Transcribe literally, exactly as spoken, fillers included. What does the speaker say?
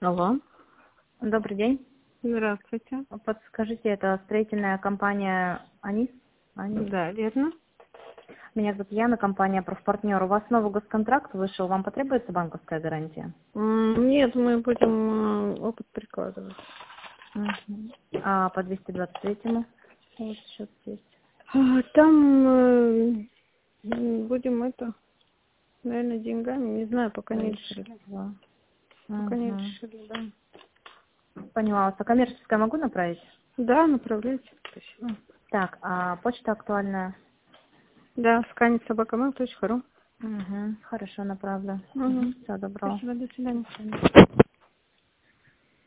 Алло. Добрый день. Здравствуйте. Подскажите, это строительная компания «Анис»? Анис? Да, верно. Меня зовут Яна, компания «Профпартнер». У вас новый госконтракт вышел, вам потребуется банковская гарантия? М, Нет, мы будем э, опыт прикладывать. Мгм. А по двести двадцать третьему? Вот счет есть. А, Там э, м, будем это, наверное, деньгами, не знаю, пока не решили. Два. Пока не Мгм. решили, да. Поняла вас. А коммерческое могу направить? Да, направляйте. Спасибо. Так, а почта актуальная? Да, сканит собакамэл точка ру. Угу. Хорошо, направлю. Угу. Угу. Всего доброго. Спасибо, до свидания. До свидания.